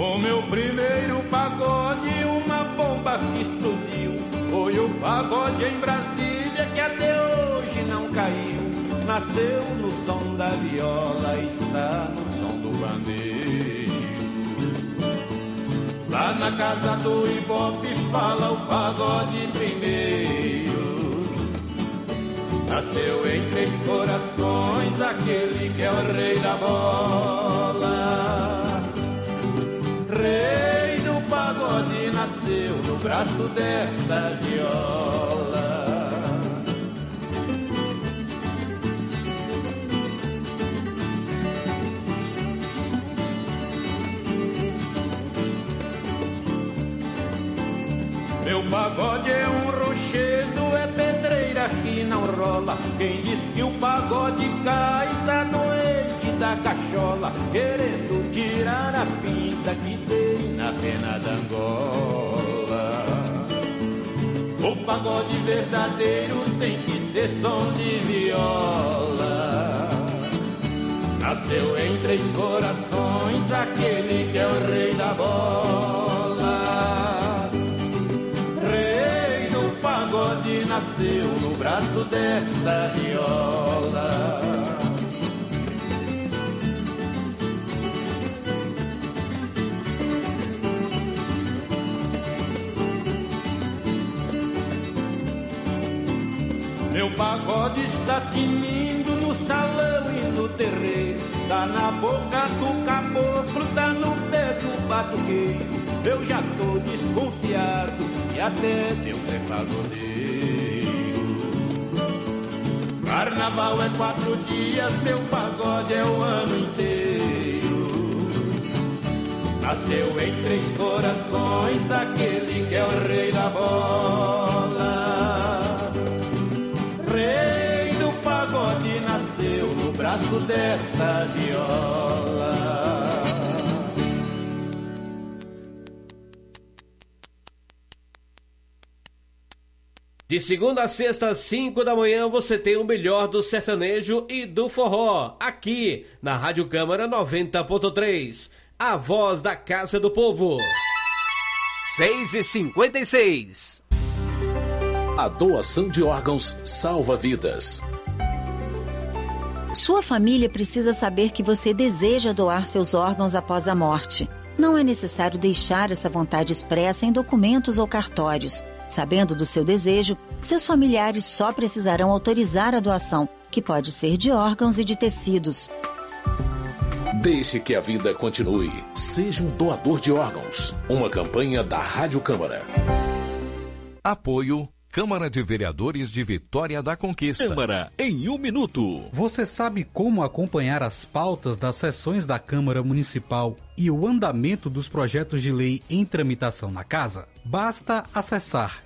O meu primeiro pagode, uma bomba que explodiu, foi o pagode em Brasília que até hoje não caiu. Nasceu no som da viola, está no som do bandeiro. Lá na casa do Ibope fala o pagode primeiro. Nasceu em Três Corações aquele que é o rei da bola. Rei do pagode nasceu no braço desta viola. Meu pagode é um rochedo, é pedreira que não rola. Quem diz que o pagode cai tá doente da cachola, querendo tirar a pinta que tem na pena da Angola. O pagode verdadeiro tem que ter som de viola. Nasceu em Três Corações aquele que é o rei da bola. O pagode nasceu no braço desta viola. Meu pagode está tinindo no salão e no terreiro, tá na boca do caboclo, tá no pé do batuqueiro. Eu já tô desconfiado e até Deus é pagodeiro. Carnaval é 4 dias, meu pagode é o ano inteiro. Nasceu em Três Corações aquele que é o rei da bola. Rei do pagode nasceu no braço desta viola. De segunda a sexta, às 5 da manhã, você tem o melhor do sertanejo e do forró, aqui na Rádio Câmara 90.3, a voz da Casa do Povo. 6h56. A doação de órgãos salva vidas. Sua família precisa saber que você deseja doar seus órgãos após a morte. Não é necessário deixar essa vontade expressa em documentos ou cartórios. Sabendo do seu desejo, seus familiares só precisarão autorizar a doação, que pode ser de órgãos e de tecidos. Deixe que a vida continue. Seja um doador de órgãos. Uma campanha da Rádio Câmara. Apoio Câmara de Vereadores de Vitória da Conquista. Câmara em 1 minuto. Você sabe como acompanhar as pautas das sessões da Câmara Municipal e o andamento dos projetos de lei em tramitação na Casa? Basta acessar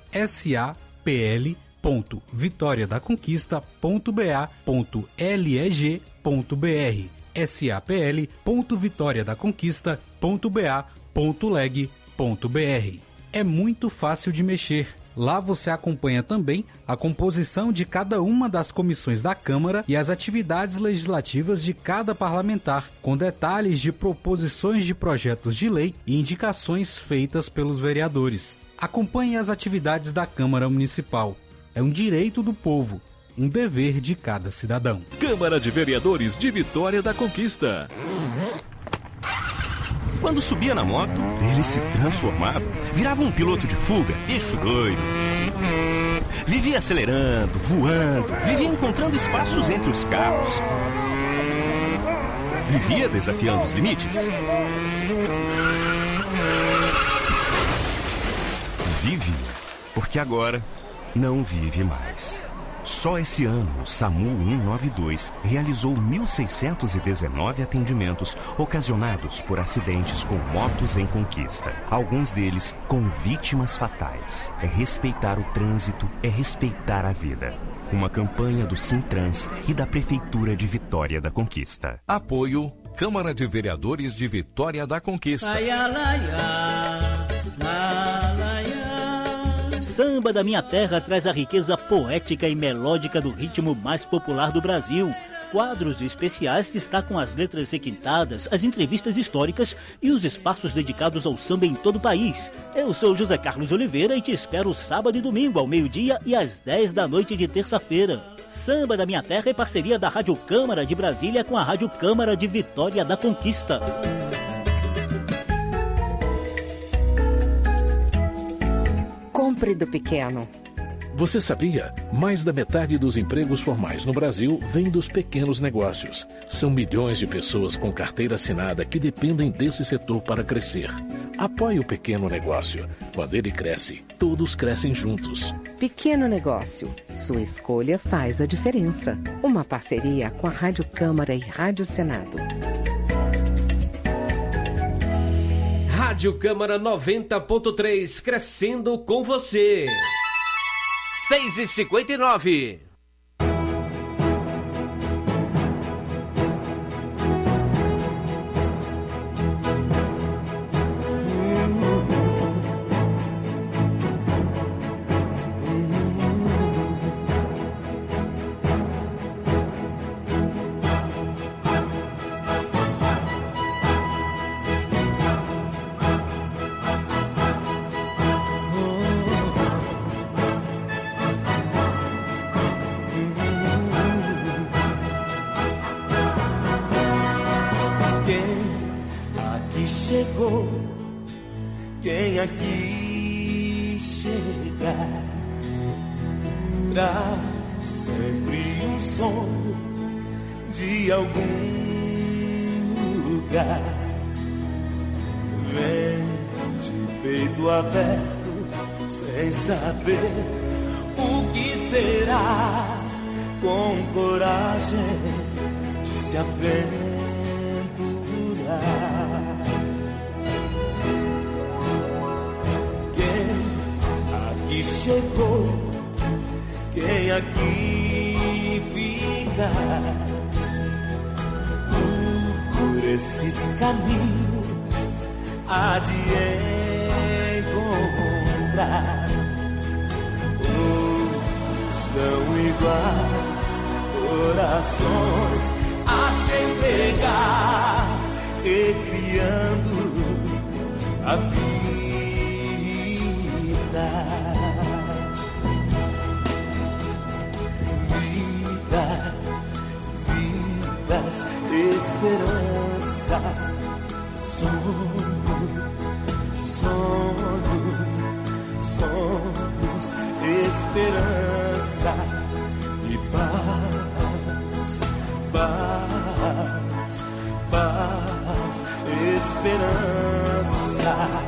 sapl.vitoriadaconquista.ba.leg.br sapl.vitoriadaconquista.ba.leg.br. É muito fácil de mexer. Lá você acompanha também a composição de cada uma das comissões da Câmara e as atividades legislativas de cada parlamentar, com detalhes de proposições de projetos de lei e indicações feitas pelos vereadores. Acompanhe as atividades da Câmara Municipal. É um direito do povo, um dever de cada cidadão. Câmara de Vereadores de Vitória da Conquista. Quando subia na moto, ele se transformava, virava um piloto de fuga, eixo doido. Vivia acelerando, voando, vivia encontrando espaços entre os carros. Vivia desafiando os limites. Vive, porque agora não vive mais. Só esse ano, o SAMU 192 realizou 1.619 atendimentos ocasionados por acidentes com motos em conquista. Alguns deles com vítimas fatais. É respeitar o trânsito, é respeitar a vida. Uma campanha do Sintrans e da Prefeitura de Vitória da Conquista. Apoio Câmara de Vereadores de Vitória da Conquista. Samba da Minha Terra traz a riqueza poética e melódica do ritmo mais popular do Brasil. quadros especiais destacam as letras requintadas, as entrevistas históricas e os espaços dedicados ao samba em todo o país. Eu sou José Carlos Oliveira e te espero sábado e domingo ao meio-dia e às 10 da noite de terça-feira. Samba da Minha Terra é parceria da Rádio Câmara de Brasília com a Rádio Câmara de Vitória da Conquista. Compre do pequeno. Você sabia? Mais da metade dos empregos formais no Brasil vem dos pequenos negócios. São milhões de pessoas com carteira assinada que dependem desse setor para crescer. Apoie o pequeno negócio. Quando ele cresce, todos crescem juntos. Pequeno negócio. Sua escolha faz a diferença. Uma parceria com a Rádio Câmara e Rádio Senado. Rádio Câmara 90.3, crescendo com você. 6h59. Quem aqui chega traz sempre um sonho de algum lugar. Vem de peito aberto sem saber o que será, com coragem de se aventurar. Que chegou, quem aqui fica por esses caminhos há de encontrar outros tão iguais, corações a se entregar, recriando a vida. Vidas, esperança, sonhos, esperança e paz, esperança.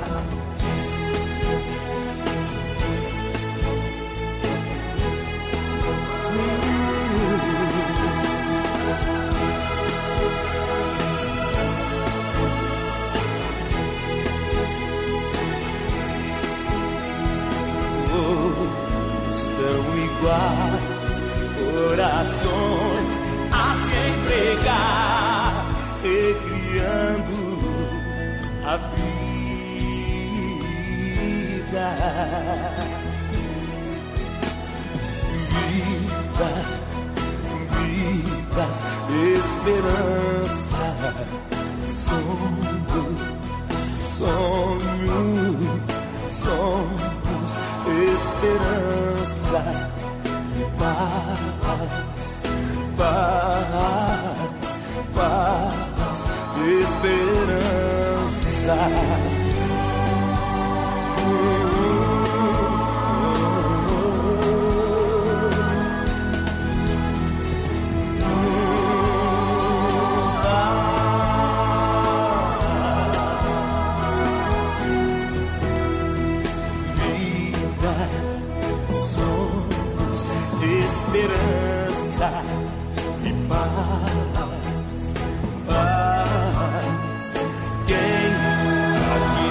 Tão iguais, corações a se entregar, recriando a vida. Vidas, esperança, sonhos, esperança, paz, esperança. Esperança e paz. Quem aqui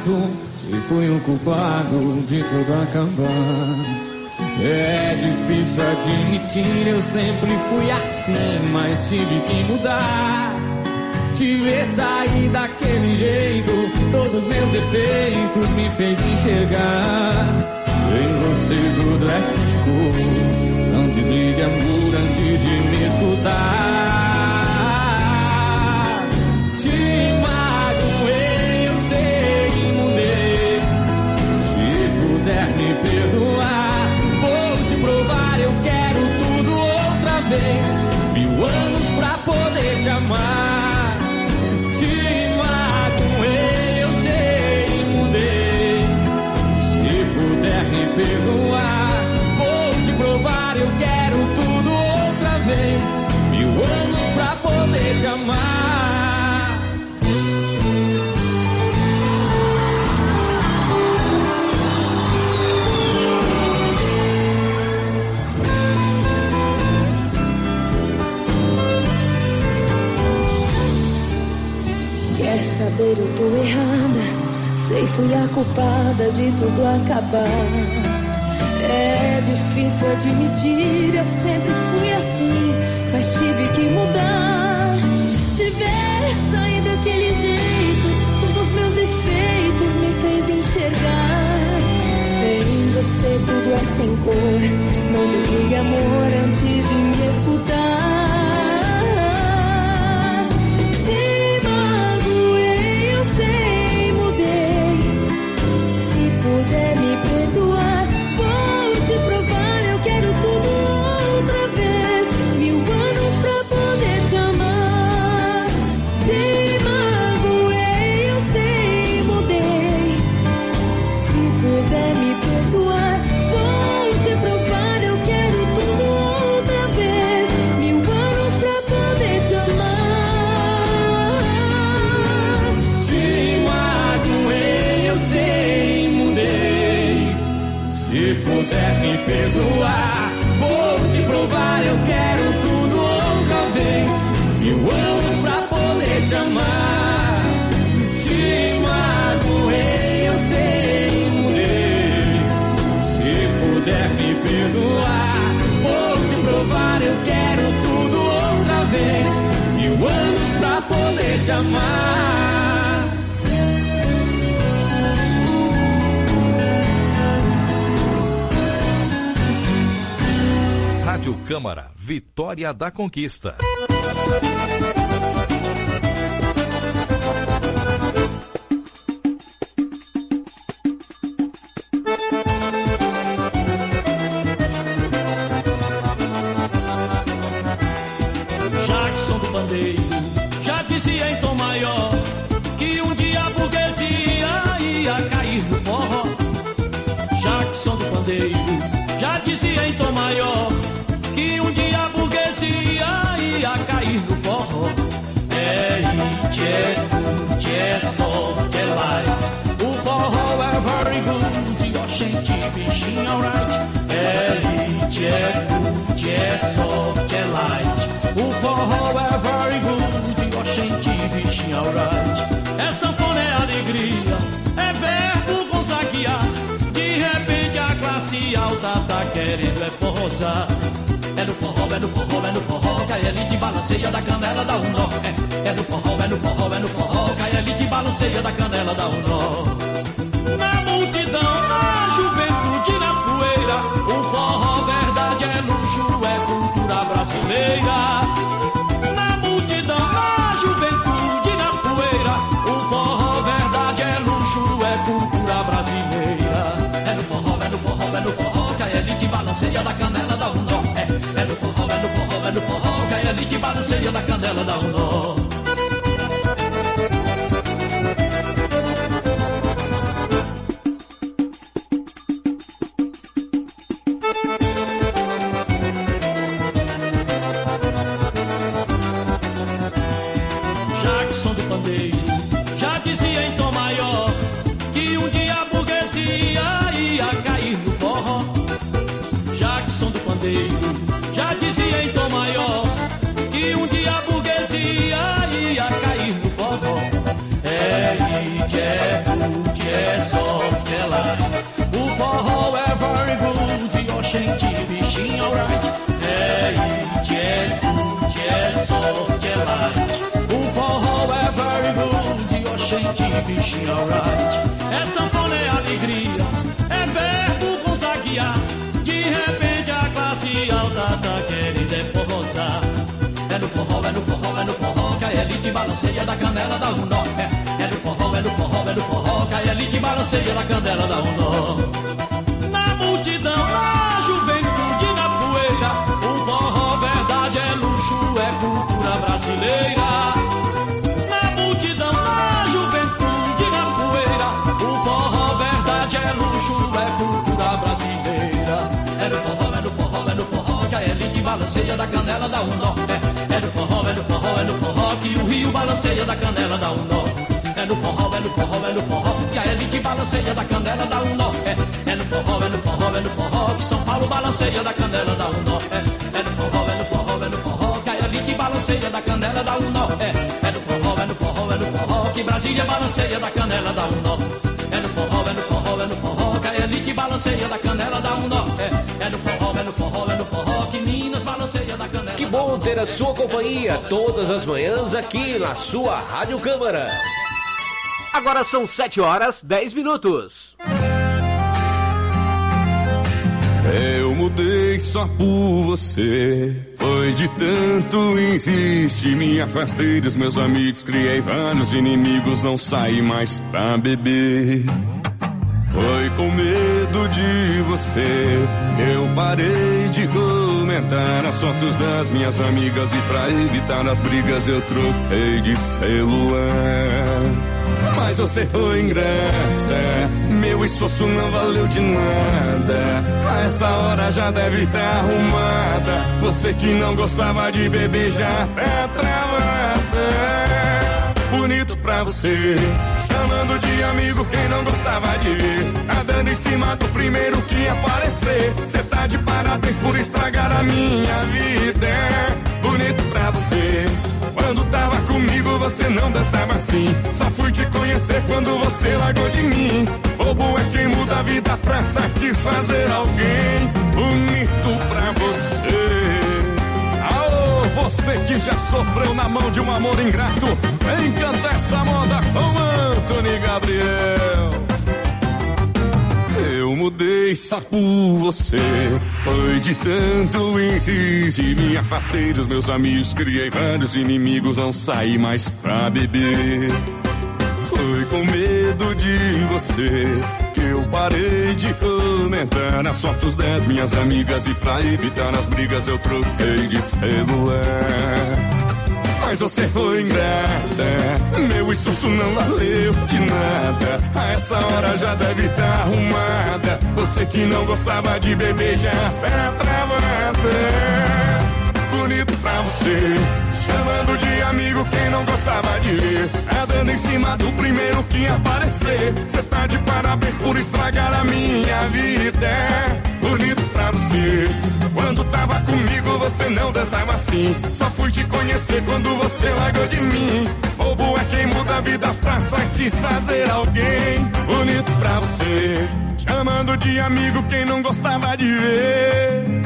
errado, se fui o culpado de tudo acabar. É difícil admitir, eu sempre fui assim, mas tive que mudar. Te ver sair daquele jeito, todos meus defeitos me fez enxergar. Em você tudo é cinco, não desligue amor antes de me escutar. Te magoei, eu sei e mudei. Se puder me perdoar, vou te provar, eu quero tudo outra vez. 1000 anos pra poder te amar. Te magoei, eu sei e mudei. Se puder me perdoar, vou te provar, eu quero tudo outra vez. 1000 anos pra poder te amar. Quer saber, eu tô errada. Sei, fui a culpada de tudo acabar. É difícil admitir, eu sempre fui assim, mas tive que mudar. Te ver sair daquele jeito, todos meus defeitos me fez enxergar. Sem você tudo é sem cor, não desligue amor antes de me escutar. Puder me perdoar, vou te provar, eu quero tudo outra vez. 1000 anos pra poder te amar. Te magoei, eu sei, mudei. Se puder me perdoar, vou te provar, eu quero tudo outra vez. 1000 anos pra poder te amar. Te magoei, eu sei. Se puder me perdoar, vou te provar, eu quero tudo outra vez. 1000 anos pra poder te amar. Te magoei, eu sei e mudei. Se puder me perdoar, vou te provar, eu quero tudo outra vez. 1000 anos pra poder te amar. Rádio Câmara, Vitória da Conquista. Jackson do Pandeiro já dizia em tom maior que um dia a burguesia ia cair no forró. Jackson do Pandeiro já dizia em tom maior que um dia a burguesia ia cair no forró. É it, é good, é soft, é light. O forró é very good, oxente, bichinho, alright. É it, é good, é soft, é light. O forró é very good, oxente, bichinho, alright. É sanfona, é alegria, é verbo gonzaguear. De repente a classe alta tá querendo é forrosar. É no forró, é no forró, é no forró, que a elite balanceia da canela dá um nó. É no forró, é no forró, é no forró, que a elite balanceia da canela dá um nó. Na multidão, na juventude, na poeira, o forró verdade é luxo, é cultura brasileira. Na multidão, na juventude, na poeira, o forró verdade é luxo, é cultura brasileira. É no forró, é no forró, é no forró, que a elite balanceia da canela dá um nó. É no forró, é no forró, é no forró, que a elite balanceia da canela dá um nó. Jackson do Pandeiro já dizia em tom maior que um dia a burguesia ia cair no forró. Jackson do Pandeiro já dizia em tom maior que um dia a burguesia ia cair no forró. É it, é good, é oxente, bichinho, alright. É it, é good, é soft, é light. O forró é very good, oxente, bichinho, alright. É sanfona, é alegria, é verbo com zaguear. De repente a classe alta tá querendo é forrosar. É no forró, é no forró, é no forró que a elite balanceia da canela dá um nó. É no forró, é no forró, é no forró que a elite balanceia da canela dá um nó. Na multidão, na juventude, na poeira, o forró verdade é luxo, é cultura brasileira. Na multidão, na juventude, na poeira, o forró verdade é luxo, é cultura brasileira. É no forró, é no forró, é no forró que a elite balanceia da canela dá um nó. É no forró, é no forró, é no forró que o rio balanceia da canela dá um nó. É no forró, é no forró, é no forró que a elite balanceia da canela dá um nó. É no forró, é no forró, é no forró que São Paulo balanceia da canela dá um nó. É no forró, é no forró, é no forró que a elite balanceia da canela dá um nó. É no forró, é no forró, é no forró que Brasília balanceia da canela dá um nó. É no forró, é no forró, é no forró que a elite balanceia da canela dá um nó. É no forró, é no forró, é no forró que Minas balanceia da canela. Que bom ter a sua companhia todas as manhãs aqui na sua Rádio Câmara. Agora são 7 horas 10 minutos. Eu mudei só por você. Foi de tanto insistir, me afastei dos meus amigos, criei vários inimigos, não saí mais pra beber. Foi com medo de você, eu parei de comentar as fotos das minhas amigas e pra evitar as brigas eu troquei de celular. Mas você foi ingrata, meu esforço não valeu de nada. A essa hora já deve estar arrumada, você que não gostava de beber já tá travada. Bonito pra você, chamando de amigo quem não gostava de ver, andando em cima do primeiro que aparecer. Cê tá de parabéns por estragar a minha vida. Bonito pra você, quando tava comigo você não dançava assim. Só fui te conhecer quando você largou de mim. Bobo é quem muda a vida pra satisfazer alguém. Bonito pra você. Alô, você que já sofreu na mão de um amor ingrato, vem cantar essa moda com Antony Gabriel. Eu mudei só por você. Foi de tanto insistir, me afastei dos meus amigos, criei vários inimigos, não saí mais pra beber. Foi com medo de você que eu parei de comentar as fotos das minhas amigas e pra evitar as brigas eu troquei de celular. Mas você foi ingrata, meu esforço não valeu de nada. A essa hora já deve estar arrumada, você que não gostava de beber já tá travada. Bonito pra você, chamando de amigo quem não gostava de ver, andando em cima do primeiro que aparecer. Cê tá de parabéns por estragar a minha vida. Bonito pra você, quando tava comigo você não dançava assim. Só fui te conhecer quando você largou de mim. Bobo é quem muda a vida pra satisfazer alguém. Bonito pra você, chamando de amigo quem não gostava de ver.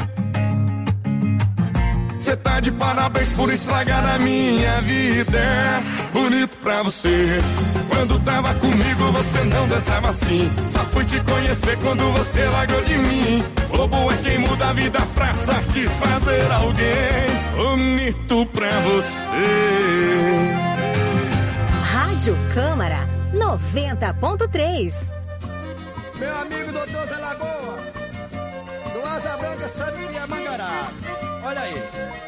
Cê tá de parabéns por estragar a minha vida. Bonito pra você, quando tava comigo você não dançava assim. Só fui te conhecer quando você largou de mim. Bobo é quem muda a vida pra satisfazer alguém. Bonito pra você. Rádio Câmara 90.3. Meu amigo doutor Zé Lagoa, do Asa Branca, Sabia Mangará. Olha aí.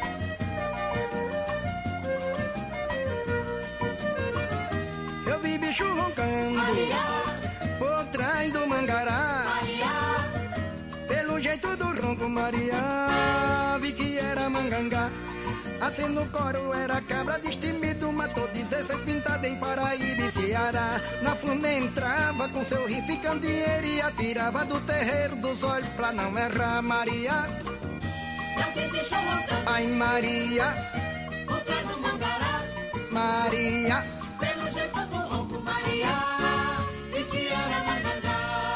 Eu vi bicho roncando por trás do mangará. Pelo jeito do ronco, Maria, vi que era mangangá. Assim no coro era cabra destemido, matou 16 pintada em Paraíba e Ceará. Na fuma entrava com seu rifle candeeiro e atirava do terreiro dos olhos pra não errar, Maria. Ai, Maria, por trás do mangará, Maria, pelo jeito do ronco, Maria, e que era mangangá. Na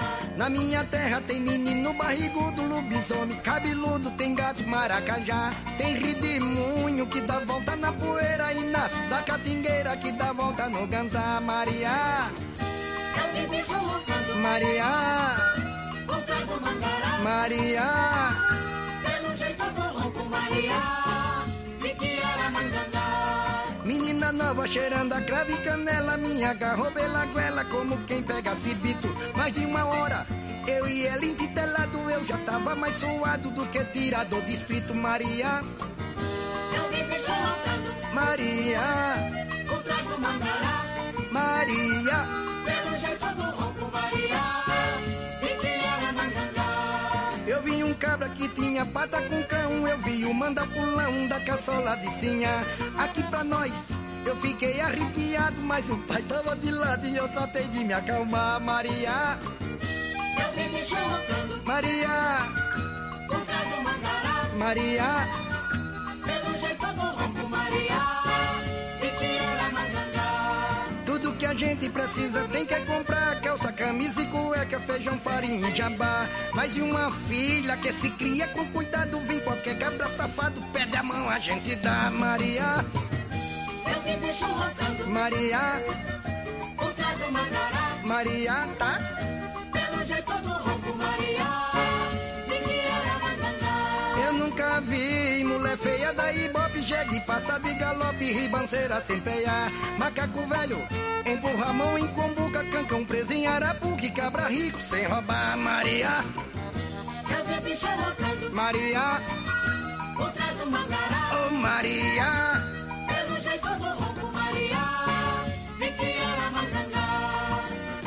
Na minha terra tem menino barrigudo, lobisomem cabeludo, tem gato maracajá, tem redemoinho que dá volta na poeira e nasce da catingueira que dá volta no ganzá. Maria, eu vi bicho roncando, Maria, roncando mangará, Maria, pelo jeito do ronco, Maria, vi que era mangangá. Menina nova cheirando a cravo e canela, minha agarrou pela goela como quem pega cibito. Mais de uma hora eu e ela entitelado, eu já tava mais suado do que tirador de espírito. Maria, eu vi bicho roncando, Maria, por trás do mangará, Maria, pelo jeito do ronco, Maria, vi que era mangangá. eu vi um cabra que tinha pata com cão, eu vi o mandapulão da caçola de sinhá. Aqui pra nós eu fiquei arrepiado, mas o pai tava de lado e eu tratei de me acalmar. Maria, eu vi bicho roncando, Maria, por trás do mangará, Maria, pelo jeito do ronco, Maria, vi que era mangangá. tudo que a gente precisa tem que comprar: calça, camisa e cueca, feijão, farinha e jabá. Mais de uma filha que se cria com cuidado, vem qualquer cabra safado, pede a mão a gente dá. Maria, eu vi bicho roncando, Maria, por trás do mangará, Maria, tá? pelo jeito do ronco, Maria, vi que era mangangá. Eu nunca vi mulher feia da Ibope, jegue, passa de galope, ribanceira sem peiar. Macaco velho empurra a mão em combuca, cancão preso em arapuca, cabra rico sem roubar. Maria, eu vi bicho roncando, Maria, por trás do mangará, oh Maria, pelo jeito do ronco, Maria, vi que era mangangá.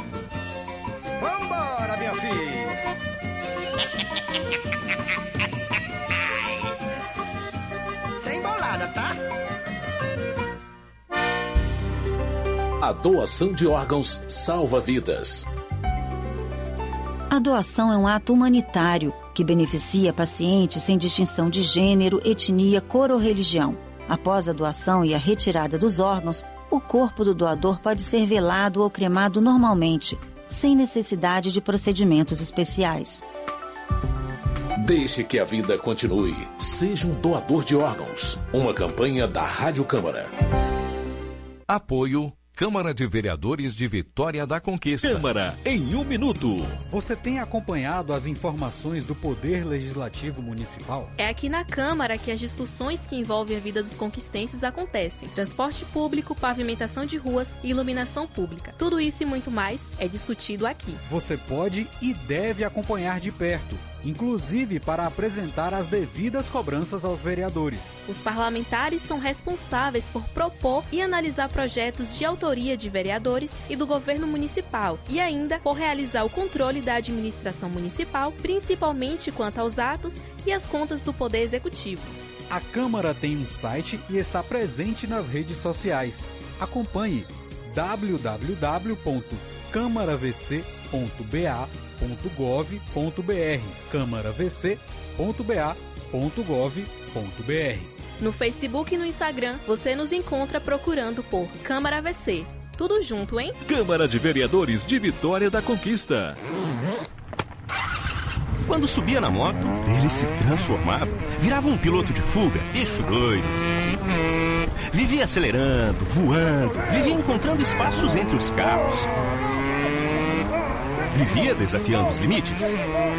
vambora, minha filha. Sem bolada, tá? A doação de órgãos salva vidas. A doação é um ato humanitário que beneficia pacientes sem distinção de gênero, etnia, cor ou religião. Após a doação e a retirada dos órgãos, o corpo do doador pode ser velado ou cremado normalmente, sem necessidade de procedimentos especiais. Deixe que a vida continue. Seja um doador de órgãos. Uma campanha da Rádio Câmara. Apoio Câmara de Vereadores de Vitória da Conquista. Câmara em 1 minuto. Você tem acompanhado as informações do Poder Legislativo Municipal? É aqui na Câmara que as discussões que envolvem a vida dos conquistenses acontecem. Transporte público, pavimentação de ruas e iluminação pública. Tudo isso e muito mais é discutido aqui. Você pode e deve acompanhar de perto, inclusive para apresentar as devidas cobranças aos vereadores. Os parlamentares são responsáveis por propor e analisar projetos de autoria de vereadores e do governo municipal e ainda por realizar o controle da administração municipal, principalmente quanto aos atos e as contas do Poder Executivo. A Câmara tem um site e está presente nas redes sociais. Acompanhe www.câmaravc.ba.gov.br câmaravc.ba.gov.br. No Facebook e no Instagram, você nos encontra procurando por Câmara VC. Tudo junto, hein? Câmara de Vereadores de Vitória da Conquista. Quando subia na moto, ele se transformava, virava um piloto de fuga, bicho doido. Vivia acelerando, voando, vivia encontrando espaços entre os carros. Vivia desafiando os limites.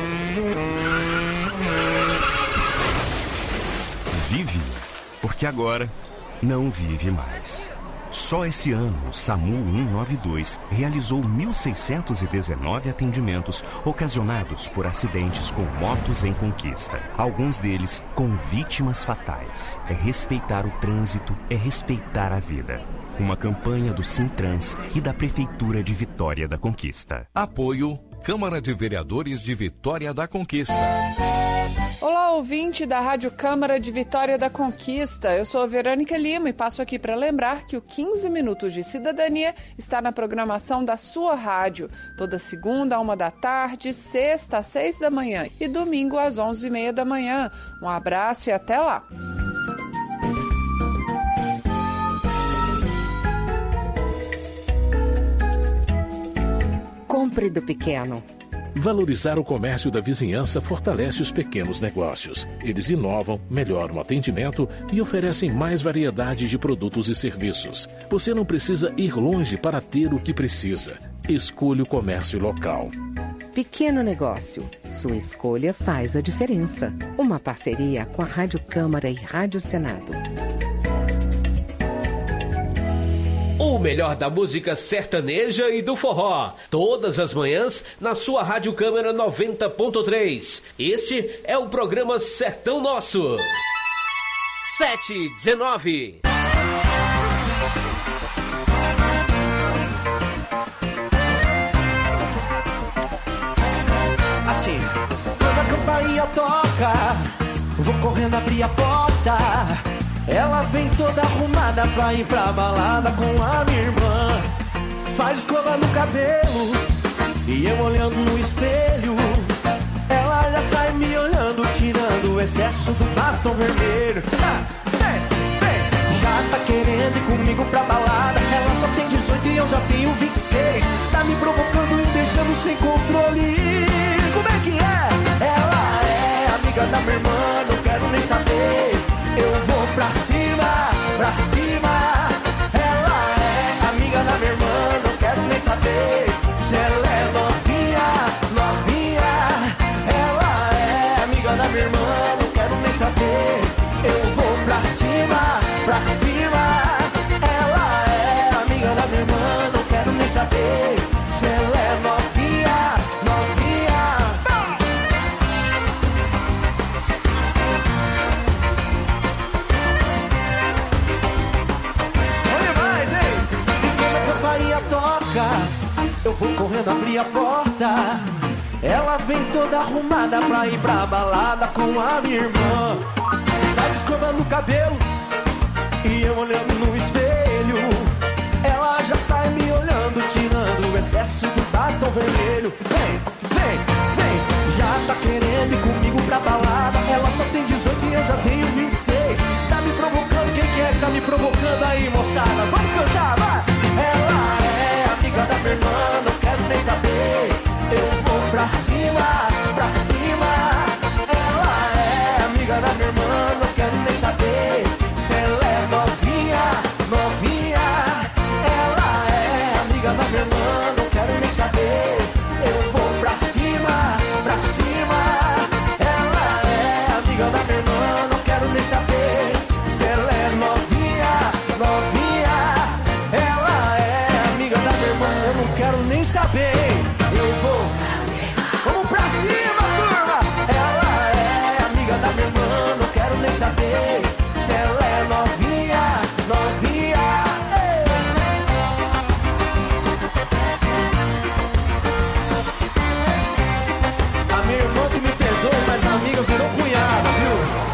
Vive, porque agora não vive mais. Só esse ano, o SAMU 192 realizou 1.619 atendimentos ocasionados por acidentes com motos em conquista. Alguns deles com vítimas fatais. É respeitar o trânsito, é respeitar a vida. Uma campanha do Sintrans e da Prefeitura de Vitória da Conquista. Apoio Câmara de Vereadores de Vitória da Conquista. Olá, ouvinte da Rádio Câmara de Vitória da Conquista. Eu sou a Verônica Lima e passo aqui para lembrar que o 15 Minutos de Cidadania está na programação da sua rádio. Toda segunda, 13h, sexta, às 6 da manhã e domingo, às 11h30 da manhã. Um abraço e até lá! Compre do pequeno. Valorizar o comércio da vizinhança fortalece os pequenos negócios. Eles inovam, melhoram o atendimento e oferecem mais variedade de produtos e serviços. Você não precisa ir longe para ter o que precisa. Escolha o comércio local. Pequeno negócio. Sua escolha faz a diferença. Uma parceria com a Rádio Câmara e Rádio Senado. O melhor da música sertaneja e do forró. Todas as manhãs na sua Rádio Câmara 90.3. Este é o programa Sertão Nosso. 7:19. Assim, quando a campainha toca, vou correndo abrir a porta. Ela vem toda arrumada pra ir pra balada com a minha irmã. Faz escova no cabelo e eu olhando no espelho. Ela já sai me olhando, tirando o excesso do batom vermelho. Já tá querendo ir comigo pra balada. Ela só tem 18 e eu já tenho 26. Tá me provocando e deixando sem controle. Como é que é? Ela é amiga da minha irmã, não quero nem saber. Eu vou pra cima, pra cima. Ela é amiga da minha irmã, não quero nem saber se ela é novinha, novinha. Ela é amiga da minha irmã, não quero nem saber. Eu vou pra cima, pra cima. Ela é amiga da minha irmã, não quero nem saber se ela é novinha, novinha. Eu vou correndo abrir a porta. Ela vem toda arrumada pra ir pra balada com a minha irmã. Faz escova no cabelo e eu olhando no espelho. Ela já sai me olhando, tirando o excesso do batom vermelho. Vem, vem, vem. Já tá querendo ir comigo pra balada. Ela só tem 18 e eu já tenho 26. Tá me provocando, quem que é que tá me provocando aí, moçada? Vamos cantar, vai! Ela é amiga da minha irmã, não quero nem saber. Eu vou pra cima, pra cima. Ela é amiga da minha irmã, não quero nem saber se ela é novinha, novinha. Ela é amiga da minha irmã, não quero nem saber. Eu vou pra cima, pra cima. Ela é amiga da minha irmã, não quero nem saber se ela é novinha, novinha. Ela é amiga da minha irmã, eu não quero nem saber. Eu vou, vamos pra cima, turma. Ela é amiga da minha irmã, não quero nem saber se ela é novinha, novinha. A minha irmã que me perdoa, mas a amiga virou cunhada, viu?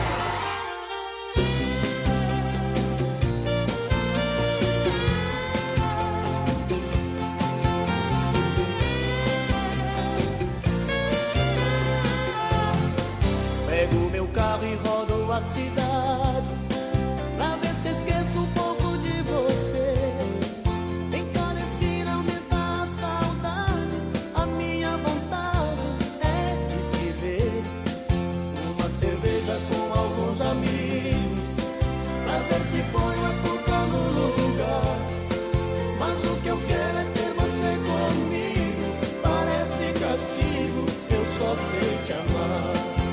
Pego meu carro e rodo a cidade pra ver se esqueço um pouco de você. Em cada esquina aumenta a saudade. A minha vontade é de te ver. Uma cerveja com alguns amigos pra ver se ponho a culpa no lugar. Mas o que eu quero é ter você comigo. Parece castigo, eu só sei te amar.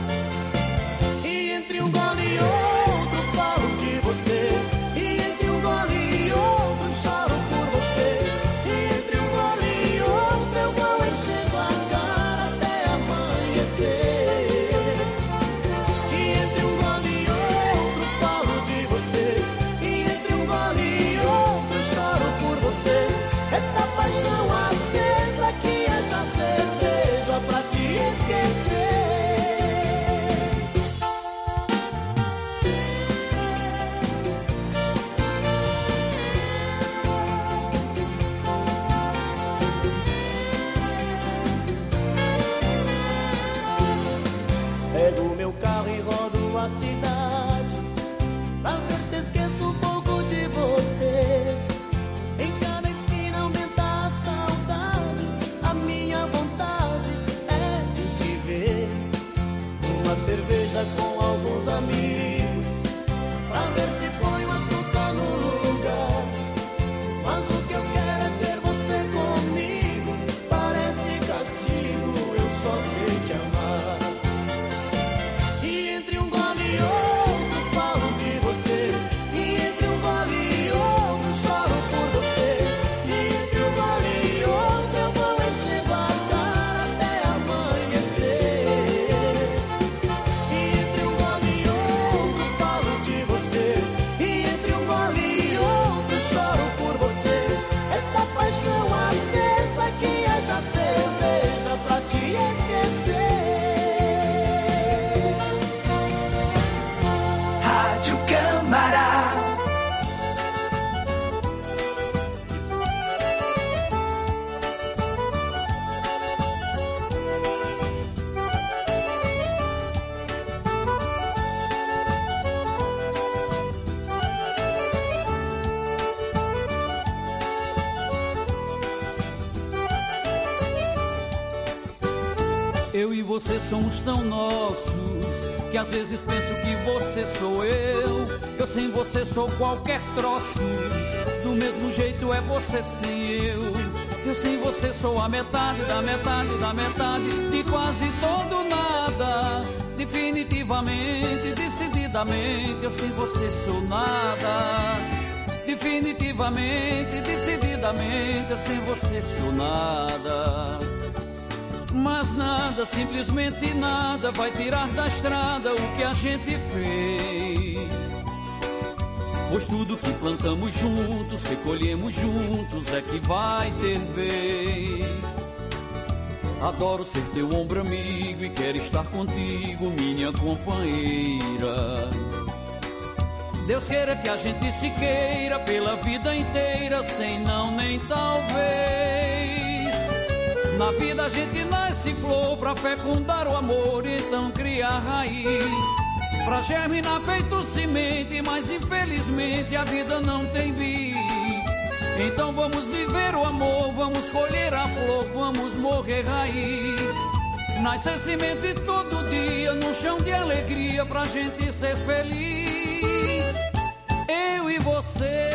Entre um gole e outro falo de você. E entre um gole e outro choro por você. E entre um gole e outro eu vou enchendo a cara até amanhecer. E entre um gole e outro falo de você. E entre um gole e outro choro por você. É da paixão acesa que haja certeza pra te esquecer. Pego meu carro e rodo a cidade pra ver se esqueço um pouco de você. Em cada esquina aumenta a saudade. A minha vontade é uma cerveja com alguns amigos, pra ver se põe uma fruta no lugar. Mas o que eu quero é ter você comigo, parece castigo, eu só sei te amar. E entre um gole e outro falo de você, e entre um gole e outro choro por você, e entre um gole e outro eu vou enchendo a cara até amanhecer. E entre um gole e outro falo de você, e entre um gole e outro choro por você. Essa paixão acesa que haja cerveja pra te esquecer. Rádio Câmara. Eu e você somos tão nossos que às vezes penso que você sou eu. Eu sem você sou qualquer troço, do mesmo jeito é você sem eu. Eu sem você sou a metade da metade da metade de quase todo nada. Definitivamente, decididamente, eu sem você sou nada. Definitivamente, decididamente, eu sem você sou nada. Mas nada, simplesmente nada vai tirar da estrada o que a gente fez. Pois tudo que plantamos juntos, que colhemos juntos é que vai ter vez. Adoro ser teu ombro amigo e quero estar contigo, minha companheira. Deus queira que a gente se queira pela vida inteira, sem não nem talvez. Na vida a gente nasce flor pra fecundar o amor, então criar raiz. Pra germinar feito semente, mas infelizmente a vida não tem bis. Então vamos viver o amor, vamos colher a flor, vamos morrer raiz. Nasce semente todo dia, no chão de alegria, pra gente ser feliz. Eu e você.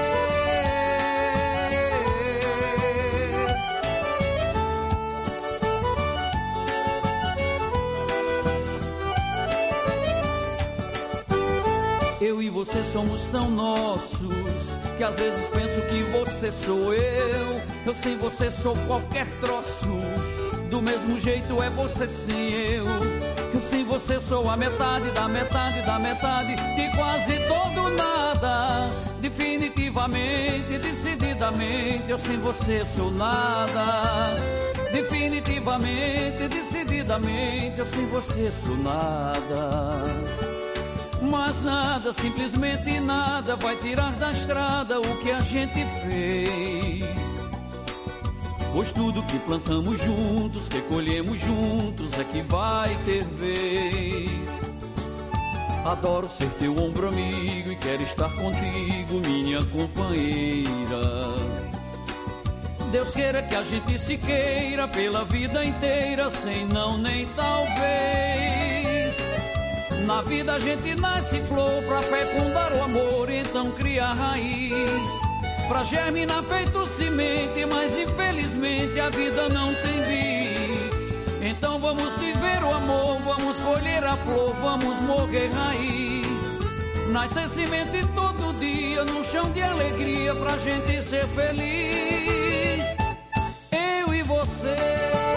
Eu e você somos tão nossos que às vezes penso que você sou eu. Eu sem você sou qualquer troço, do mesmo jeito é você sem eu. Eu sem você sou a metade da metade da metade de quase todo nada. Definitivamente, decididamente, eu sem você sou nada. Definitivamente, decididamente, eu sem você sou nada. Mas nada, simplesmente nada vai tirar da estrada o que a gente fez. Pois tudo que plantamos juntos, que colhemos juntos é que vai ter vez. Adoro ser teu ombro amigo e quero estar contigo, minha companheira. Deus queira que a gente se queira pela vida inteira, sem não nem talvez. Na vida a gente nasce flor pra fecundar o amor, então cria raiz. Pra germinar feito semente, mas infelizmente a vida não tem bis. Então vamos viver o amor, vamos colher a flor, vamos morrer raiz. Nasce semente todo dia, no chão de alegria, pra gente ser feliz. Eu e você.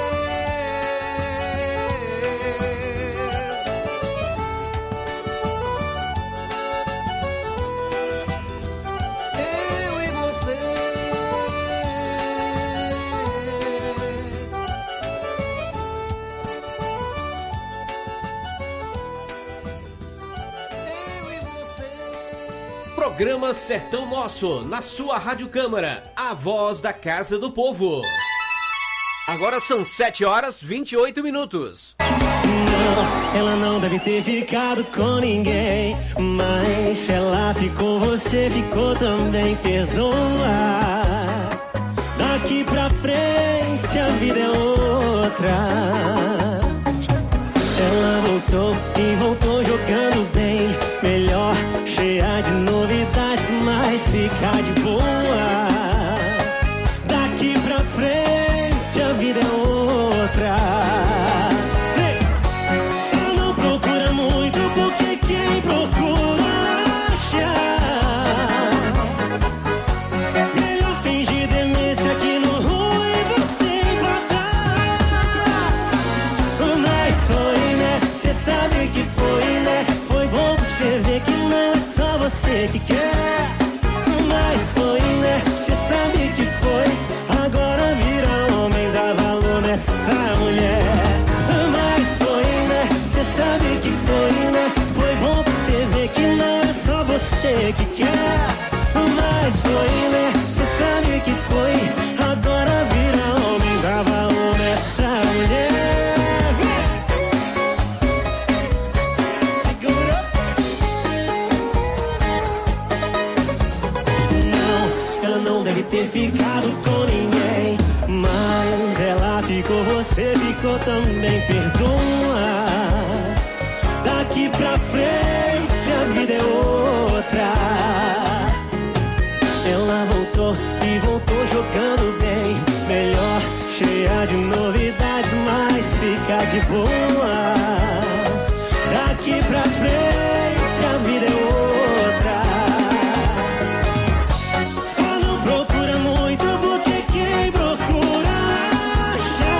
Programa Sertão Nosso, na sua Rádio Câmara, a voz da Casa do Povo. Agora são 7h28. Não, ela não deve ter ficado com ninguém, mas se ela ficou, você ficou também, perdoa. Daqui pra frente a vida é outra. Ela voltou voltou e voltou jogando bem. Melhor, cheia de novidades, mas fica de boa. Daqui pra frente a vida é outra. Só não procura muito, porque quem procura acha. Melhor fingir demência aqui no ruim você empatar. Mas foi, né? Cê sabe que foi, né? Foi bom pra você ver que não é só você que quer. Mas foi, né? Cê sabe que foi. Agora vira homem, dá valor nessa mulher. Mas foi, né? Cê sabe que foi, né? Foi bom pra você ver que não é só você que quer. Mas foi, né? Cê sabe que foi. Agora vira homem, dá valor nessa mulher. Segura. Não, ela não deve ter ficado com ninguém, mas ela ficou, você ficou também. Perdoa. Daqui pra frente a vida é outra. Ela voltou e voltou jogando bem. Melhor, cheia de novidades, mas fica de boa. Daqui pra frente a vida é outra. Só não procura muito, porque quem procura acha.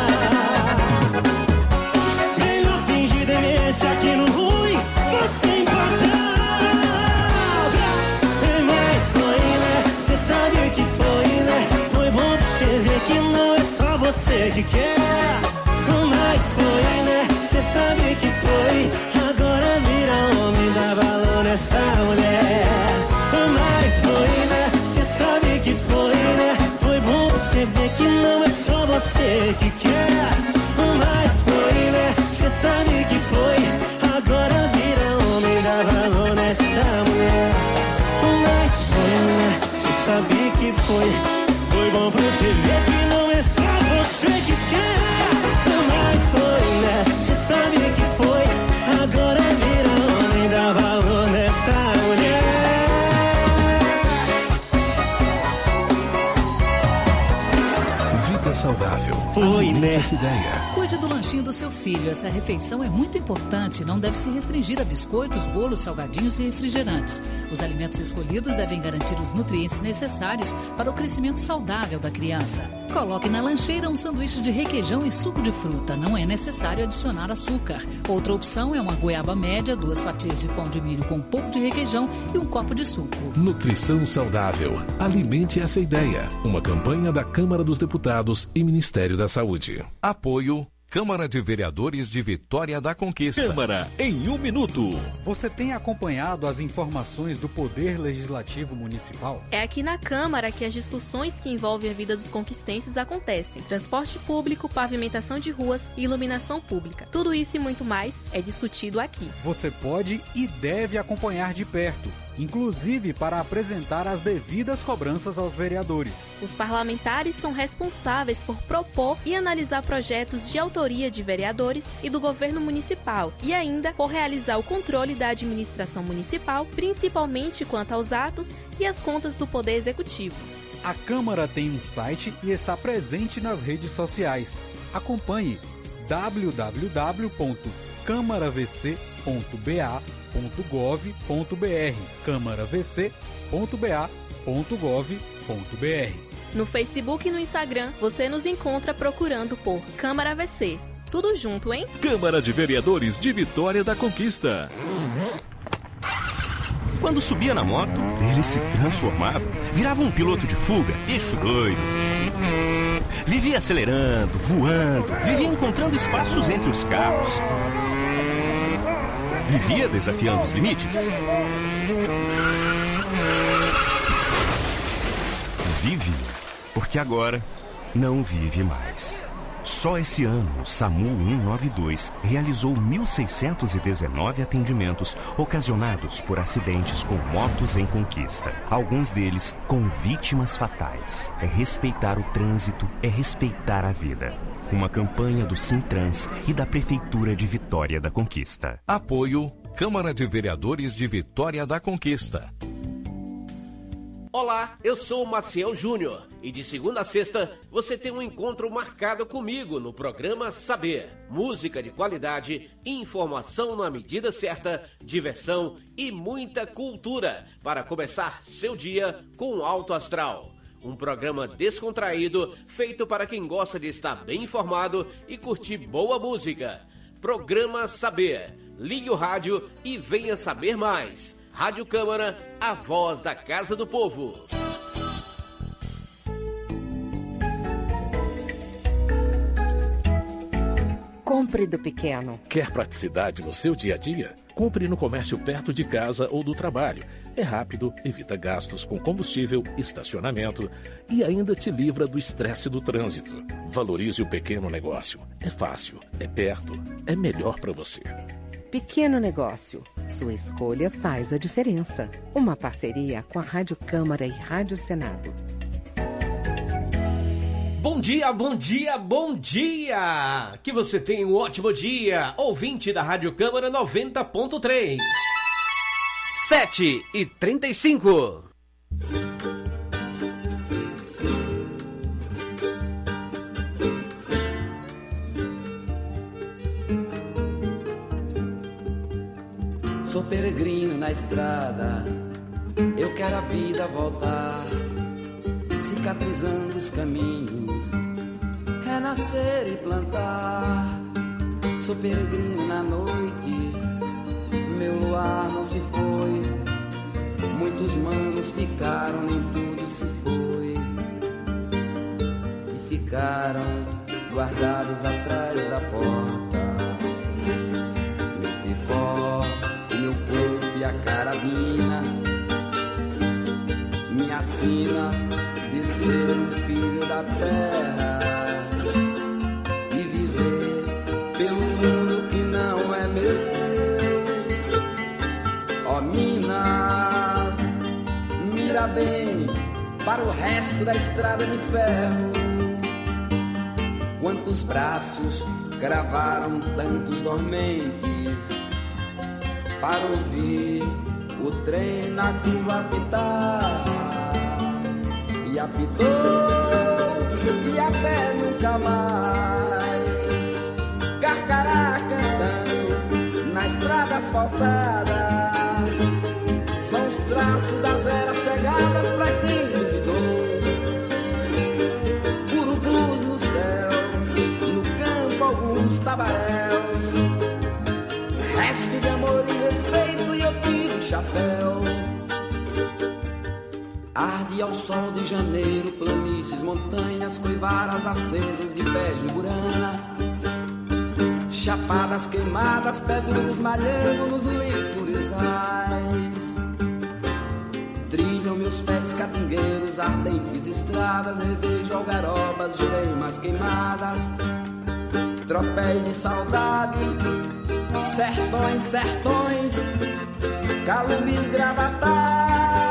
Melhor fingir demência aqui no ruim você empatar. Mas foi, né? Cê sabe que foi, né? Foi bom pra você ver que não é só você que quer. Mas foi, né? Cê sabe que foi. Agora vira homem, dá valor nessa mulher. Mas foi, né? Cê sabe que foi, né? Foi bom pra você ver que não é só você que quer. Mas foi, né? Cê sabe que foi. Agora vira homem, dá valor nessa mulher. Mas foi, né? Cê sabe que foi. Foi bom pra você ver que não é só você que quer. Mas foi, né? Cê sabe que foi. Agora vira homem, dá valor nessa mulher. Vida saudável. Foi, Alimente né? essa ideia. Cuide do lanchinho do seu filho. Essa refeição é muito importante. Não deve se restringir a biscoitos, bolos, salgadinhos e refrigerantes. Os alimentos escolhidos devem garantir os nutrientes necessários para o crescimento saudável da criança. Coloque na lancheira um sanduíche de requeijão e suco de fruta. Não é necessário adicionar açúcar. Outra opção é uma goiaba média, 2 fatias de pão de milho com um pouco de requeijão e um copo de suco. Nutrição saudável. Alimente essa ideia. Uma campanha da Câmara dos Deputados e Ministério da Saúde. Apoio Câmara de Vereadores de Vitória da Conquista. Câmara em 1 minuto. Você tem acompanhado as informações do Poder Legislativo Municipal? É aqui na Câmara que as discussões que envolvem a vida dos conquistenses acontecem. Transporte público, pavimentação de ruas e iluminação pública. Tudo isso e muito mais é discutido aqui. Você pode e deve acompanhar de perto, inclusive para apresentar as devidas cobranças aos vereadores. Os parlamentares são responsáveis por propor e analisar projetos de autoria de vereadores e do governo municipal e ainda por realizar o controle da administração municipal, principalmente quanto aos atos e às contas do Poder Executivo. A Câmara tem um site e está presente nas redes sociais. Acompanhe www.câmaravc.ba.gov.br câmaravc.ba.gov.br. No Facebook e no Instagram, você nos encontra procurando por Câmara VC. Tudo junto, hein? Câmara de Vereadores de Vitória da Conquista. Quando subia na moto, ele se transformava, virava um piloto de fuga, bicho doido. Vivia acelerando, voando, vivia encontrando espaços entre os carros. Vivia desafiando os limites. Vive, porque agora não vive mais. Só esse ano, o SAMU 192 realizou 1.619 atendimentos ocasionados por acidentes com motos em conquista. Alguns deles com vítimas fatais. É respeitar o trânsito, é respeitar a vida. Uma campanha do Sintrans e da Prefeitura de Vitória da Conquista. Apoio Câmara de Vereadores de Vitória da Conquista. Olá, eu sou o Maciel Júnior e de segunda a sexta você tem um encontro marcado comigo no programa Saber. Música de qualidade, informação na medida certa, diversão e muita cultura para começar seu dia com alto astral. Um programa descontraído feito para quem gosta de estar bem informado e curtir boa música. Programa Saber. Ligue o rádio e venha saber mais. Rádio Câmara, a voz da Casa do Povo. Compre do pequeno. Quer praticidade no seu dia a dia? Compre no comércio perto de casa ou do trabalho. É rápido, evita gastos com combustível, estacionamento e ainda te livra do estresse do trânsito. Valorize o pequeno negócio. É fácil, é perto, é melhor para você. Pequeno negócio. Sua escolha faz a diferença. Uma parceria com a Rádio Câmara e Rádio Senado. Bom dia, bom dia, bom dia! Que você tenha um ótimo dia, ouvinte da Rádio Câmara 90.3. 7h35. Sou peregrino na estrada, eu quero a vida voltar, cicatrizando os caminhos, renascer e plantar. Sou peregrino na noite, meu luar não se foi, muitos manos ficaram, nem tudo se foi, e ficaram guardados atrás da porta. Meu fifó, meu corpo e a carabina me assina de ser um filho da terra e viver pelo mundo que não é meu. Ó Minas, mira bem para o resto da estrada de ferro. Quantos braços gravaram tantos dormentes para ouvir o trem na curva apitar. E apitou e até nunca mais. Carcará cantando na estrada asfaltada. São os traços das eras chegadas pra quem duvidou. Urubus no céu, no campo alguns tabaréus. Resto de amor e respeito e eu tiro o chapéu. Arde ao sol de janeiro, planícies, montanhas, coivaras acesas de pés de burana. Chapadas queimadas, pedras malhando nos litorais. Trilham meus pés catingueiros, ardentes estradas, revejo algarobas, jureimas queimadas. Tropéis de saudade, sertões, sertões, calumes gravatados.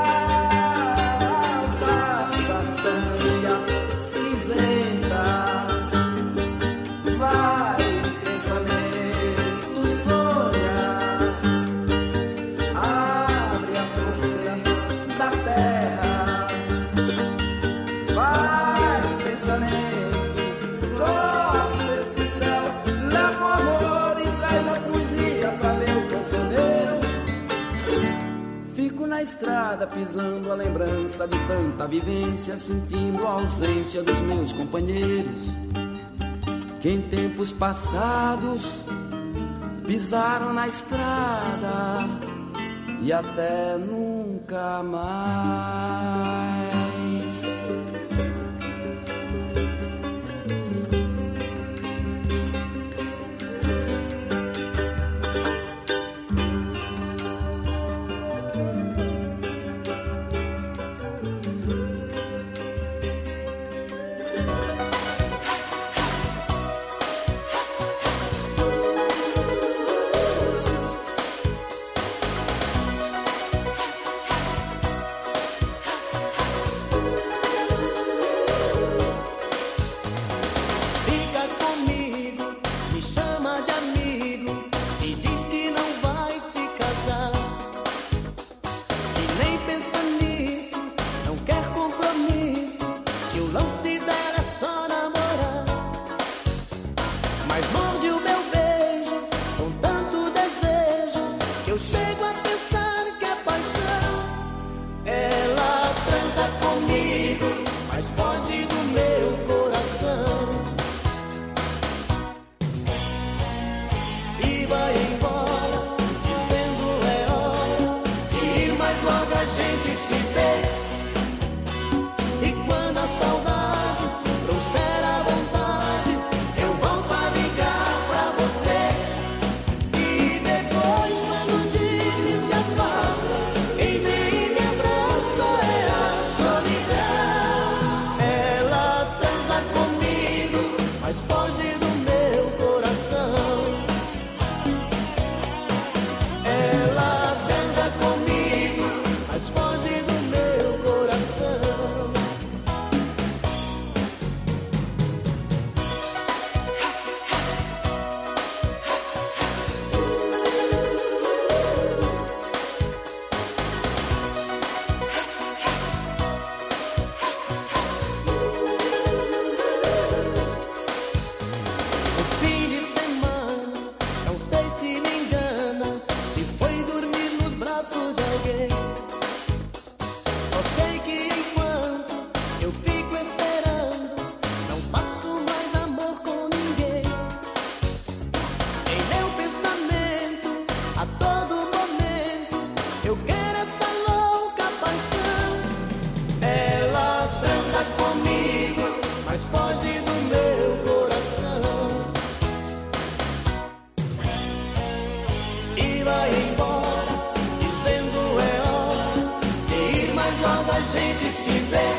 Na estrada, pisando a lembrança de tanta vivência, sentindo a ausência dos meus companheiros, que em tempos passados pisaram na estrada e até nunca mais. chego a pensar que é paixão. Ela transa comigo, mas foge do meu coração. E vai embora, dizendo é hora de ir, mas logo a gente se vê. E quando a saudade trouxer a vontade, eu volto a ligar pra você. E depois, quando o dia se afasta, quem vem e me abraça é a solidão. Ela transa comigo, mas foge do meu coração. Ela transa comigo, mas foge do meu coração. No fim de semana, não sei se me engana, se foi dormir nos braços de alguém. Só sei que enquanto eu fico esperando, não faço mais amor com ninguém. Em meu pensamento, a todo momento, eu quero essa louca paixão. Ela transa comigo, mas foge do meu coração. E vai embora, dizendo é hora de ir, mas logo a gente se vê.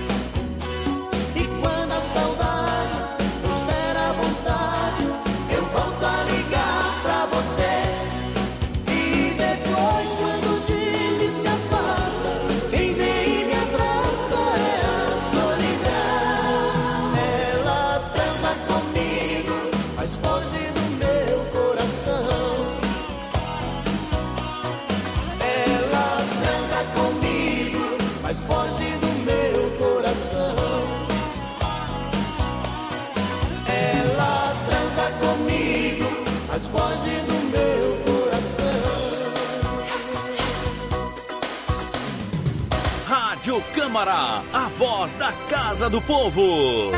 E quando a saudade trouxer a vontade, eu volto a ligar pra você. E depois, quando o dia se afasta, quem vem e me abraça é a solidão. Ela transa comigo, mas foge do meu coração. Ela transa comigo, mas foge do meu coração. Ela transa comigo, mas foge do meu coração. Rádio Câmara, a voz da Casa do Povo.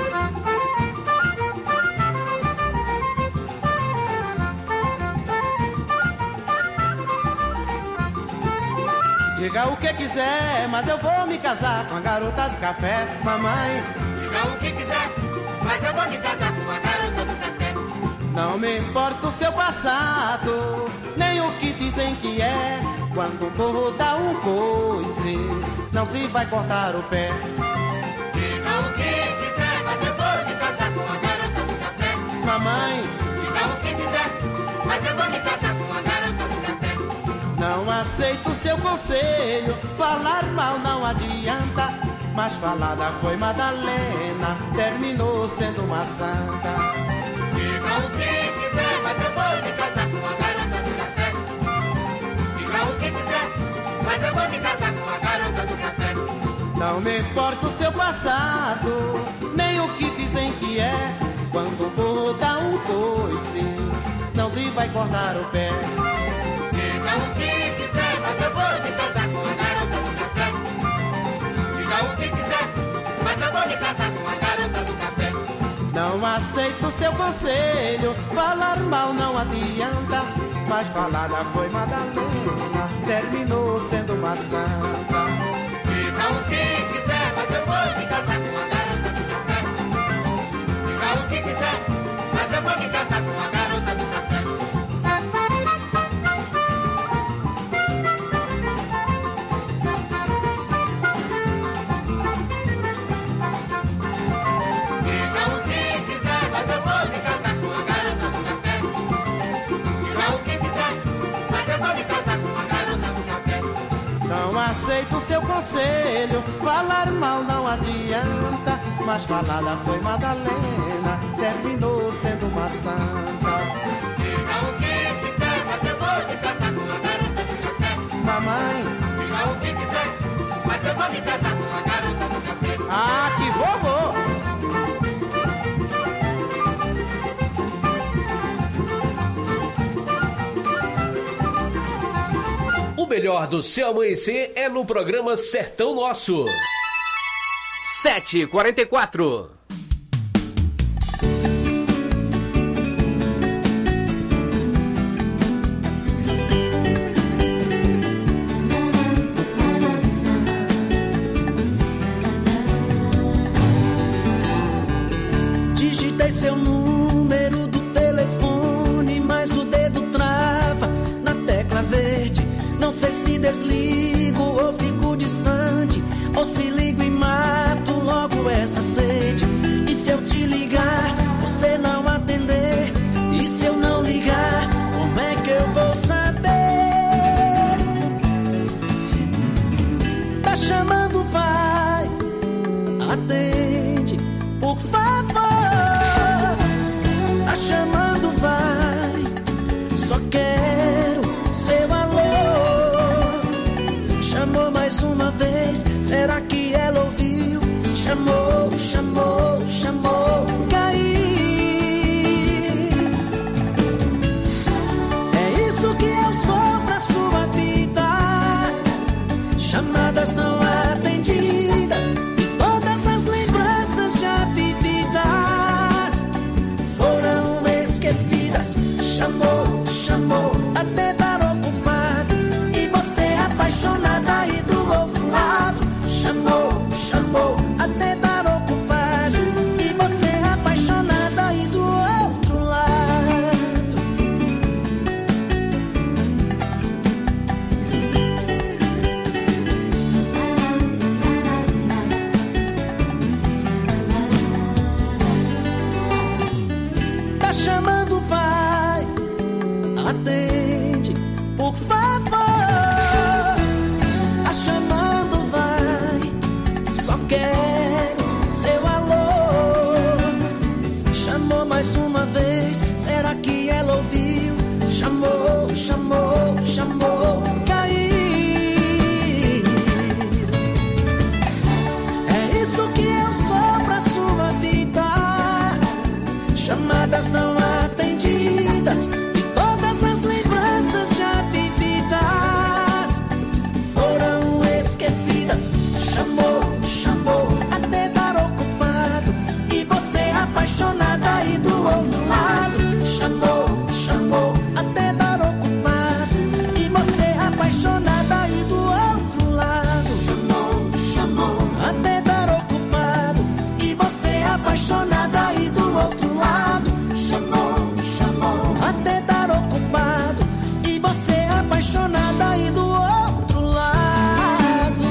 Diga o que quiser, mas eu vou me casar com a garota do café, mamãe. Diga o que quiser, mas eu vou me casar com a garota do café. Não me importa o seu passado, nem o que dizem que é. Quando o burro dá um coice, não se vai cortar o pé. Diga o que quiser, mas eu vou me casar com a garota do café. Mamãe, Diga o que quiser, mas eu vou me casar com a garota do café. não aceito o seu conselho, falar mal não adianta. Mas falada foi Madalena, terminou sendo uma santa. Diga o que quiser, mas eu vou me casar com a garota do café. Diga o que quiser, mas eu vou me casar com a garota do café. Não me importa o seu passado, nem o que dizem que é. Quando o burro dá um coice, não se vai cortar o pé. Diga o que quiser, mas eu vou me casar com a garota do café. Diga o que quiser, mas eu vou me casar com a garota do café. Não aceito o seu conselho, falar mal não adianta. Mas falada foi Madalena, terminou sendo uma santa. Diga o que quiser, mas eu vou me casar com a garota do café. Diga o que quiser, mas eu vou me casar com a garota do café. Diga o que quiser, mas eu vou me casar com a garota do café. Diga o que quiser, mas eu vou me casar com a garota do café. Não aceito o seu conselho, falar mal não adianta. Mas falada foi Madalena, terminou sendo uma santa. Diga o que quiser, mas eu vou me casar com a garota do café. Mamãe, Diga o que quiser, mas eu vou me casar com a garota do café. ah, que vovô! melhor do seu amanhecer é no programa Sertão Nosso. 7h44. Digitei seu número do telefone, mas o dedo trava na tecla verde. Não sei se desligo ou fico distante, ou se ligo e mato logo essa sede. E se eu te ligar, você não atender? E se eu não ligar, como é que eu vou saber? Tá chamando, vai, atende, por favor. Tá chamando, vai, só quero seu alô. Chamou mais uma vez, será que ela ouviu? Chamou, chamou, chamou, caí. É isso que eu sou pra sua vida. Chamadas não atendidas e todas as lembranças já vividas foram esquecidas. Chamou, chamou, até dar ocupado e você apaixonada aí do outro lado. Chamou, chamou, até dar ocupado e você apaixonada aí do outro lado. Tá chamando, vai, atende, por favor. Tá chamando, vai, só quero seu alô. Chamou mais uma vez, será que ela ouviu? Chamou, chamou, chamou, caí. É isso que eu sou pra sua vida. Chamadas não atendidas e todas as lembranças já vividas foram esquecidas. Chamou, chamou, até dar ocupado e você apaixonada aí do outro lado. Chamou, chamou, até dar ocupado e você apaixonada aí do outro lado. Chamou, chamou, até dar ocupado e você apaixonada aí do outro lado. Chamou, chamou, até dar ocupado e você apaixonada aí do outro lado.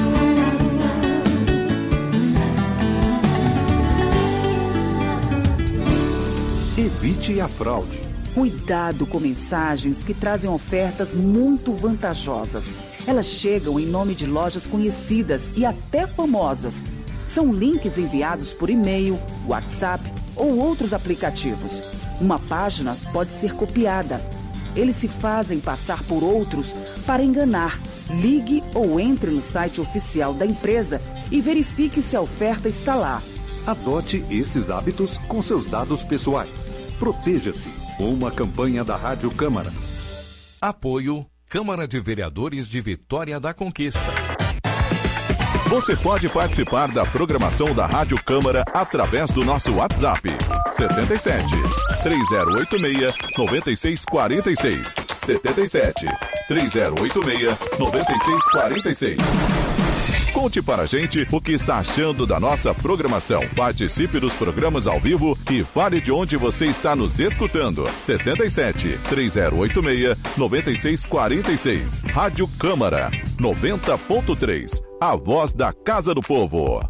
Evite a fraude. Cuidado com mensagens que trazem ofertas muito vantajosas. Elas chegam em nome de lojas conhecidas e até famosas. São links enviados por e-mail, WhatsApp ou outros aplicativos. Uma página pode ser copiada. Eles se fazem passar por outros para enganar. Ligue ou entre no site oficial da empresa e verifique se a oferta está lá. Adote esses hábitos com seus dados pessoais. Proteja-se. Uma campanha da Rádio Câmara. Apoio Câmara de Vereadores de Vitória da Conquista. Você pode participar da programação da Rádio Câmara através do nosso WhatsApp 77 3086 9646 77 3086 9646. Conte para a gente o que está achando da nossa programação. Participe dos programas ao vivo e fale de onde você está nos escutando. 77 3086 9646. Rádio Câmara 90.3. A voz da Casa do Povo.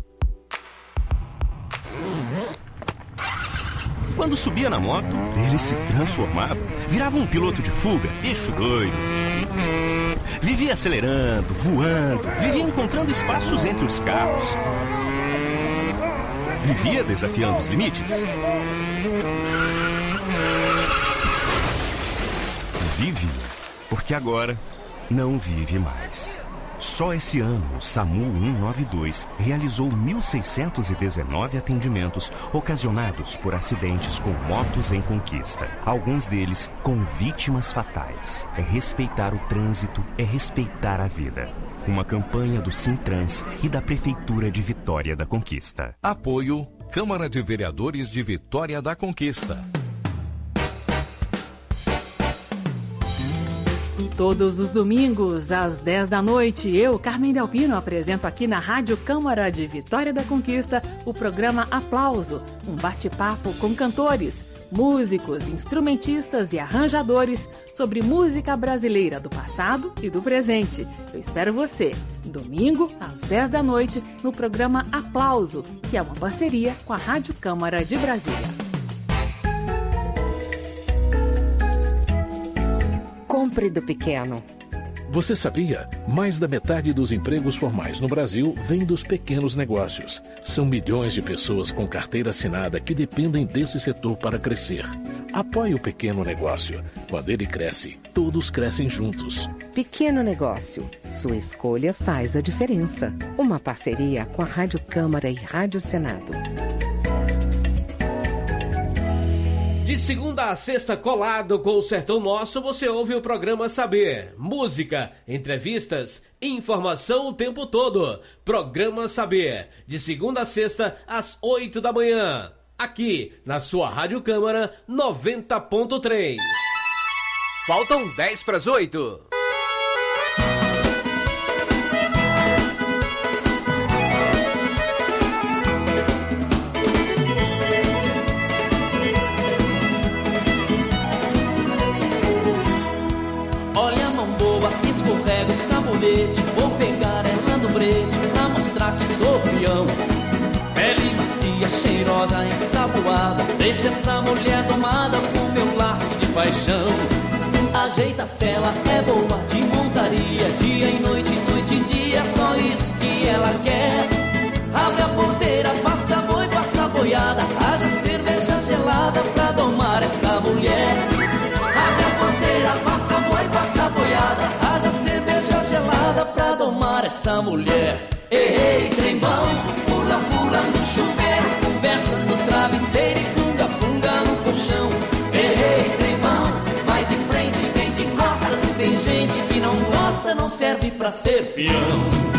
Quando subia na moto, ele se transformava, virava um piloto de fuga, bicho doido. Vivia acelerando, voando, vivia encontrando espaços entre os carros. Vivia desafiando os limites. Vive, porque agora não vive mais. Só esse ano, o SAMU 192 realizou 1.619 atendimentos ocasionados por acidentes com motos em conquista. Alguns deles com vítimas fatais. É respeitar o trânsito, é respeitar a vida. Uma campanha do Sintrans e da Prefeitura de Vitória da Conquista. Apoio Câmara de Vereadores de Vitória da Conquista. Todos os domingos, às 10 da noite, eu, Carmen Delpino, apresento aqui na Rádio Câmara de Vitória da Conquista o programa Aplauso, um bate-papo com cantores, músicos, instrumentistas e arranjadores sobre música brasileira do passado e do presente. Eu espero você, domingo, às 10 da noite, no programa Aplauso, que é uma parceria com a Rádio Câmara de Brasília. Compre do pequeno. Você sabia? Mais da metade dos empregos formais no Brasil vem dos pequenos negócios. São milhões de pessoas com carteira assinada que dependem desse setor para crescer. Apoie o pequeno negócio. Quando ele cresce, todos crescem juntos. Pequeno negócio. Sua escolha faz a diferença. Uma parceria com a Rádio Câmara e Rádio Senado. De segunda a sexta, colado com o Sertão Nosso, você ouve o programa Saber. Música, entrevistas, informação o tempo todo. Programa Saber, de segunda a sexta, às 8 da manhã. Aqui, na sua Rádio Câmara 90.3. Faltam 10 para as 8. Escorrega o sabonete, vou pegar ela no brete pra mostrar que sou peão. Pele macia, cheirosa, ensaboada, deixa essa mulher domada com meu laço de paixão. Ajeita-se, ela é boa de montaria, dia e noite e dia, só isso que ela quer. Abre a porteira, passa boi, passa boiada, haja cerveja gelada pra domar essa mulher. Abre a porteira, passa boi, passa boiada, haja cerveja gelada pra domar essa mulher. Ei, trembão, pula, pula no chuveiro, conversa no travesseiro e funga, funga no colchão. Ei, trembão, vai de frente, vem de costas, se tem gente que não gosta, não serve pra ser peão.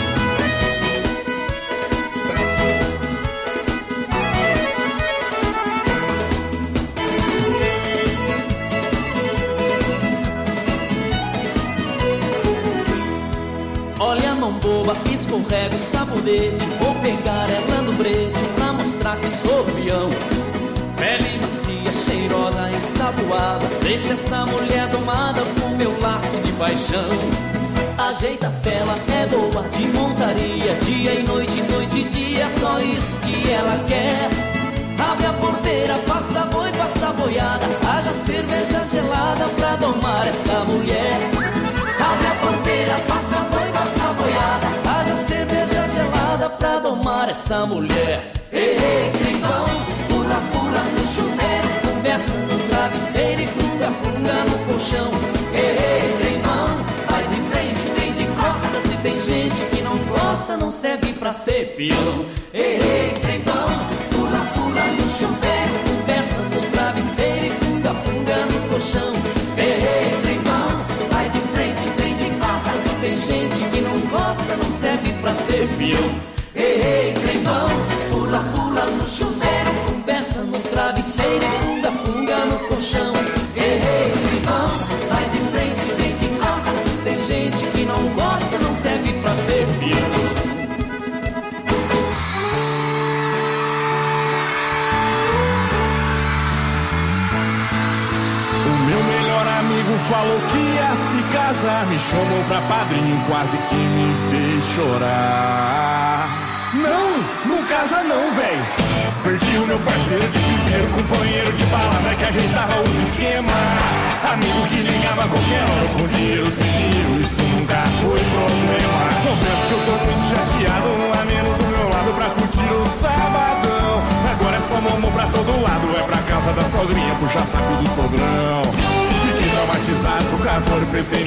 Olha a mão boba, escorrega o sabonete, vou pegar ela no brete pra mostrar que sou peão. Pele macia, cheirosa, ensaboada, deixa essa mulher domada com meu laço de paixão. Ajeita-se, ela é boa de montaria, dia e noite e dia, só isso que ela quer. Abre a porteira, passa boi, passa boiada, haja cerveja gelada pra domar essa mulher. Abre a porteira, passa boi, passa boiada, haja cerveja gelada pra domar essa mulher. Ei, trembão, pula, pula no chuveiro, conversa no travesseiro e funga, funga no colchão. Ei, trembão, vai de frente, vem de costas, se tem gente que não gosta, não serve pra ser peão. Ei, trembão, pula, pula no chuveiro, conversa no travesseiro e funga, funga no colchão. Ei, trembão, vai de frente, vem de costas, se tem gente que não gosta, não serve pra ser peão. Ei, trembão, pula, pula no chuveiro, conversa no travesseiro e funga, funga no colchão. Ei, trembão, vai de frente, vem de costas, se tem gente que não gosta, não serve pra ser peão. Falou que ia se casar, me chamou pra padrinho, quase que me fez chorar. Não casa não, véi. Perdi o meu parceiro de piseiro, companheiro de balada que ajeitava os esquemas. Amigo que ligava a qualquer hora com dinheiro sem dinheiro, isso nunca foi problema. Confesso que eu tô muito chateado, um a menos do meu lado pra curtir o sabadão. Agora é só mamão pra todo lado, é pra casa da sogrinha, puxar saco do sogrão. Traumatizado, pro casório, pensei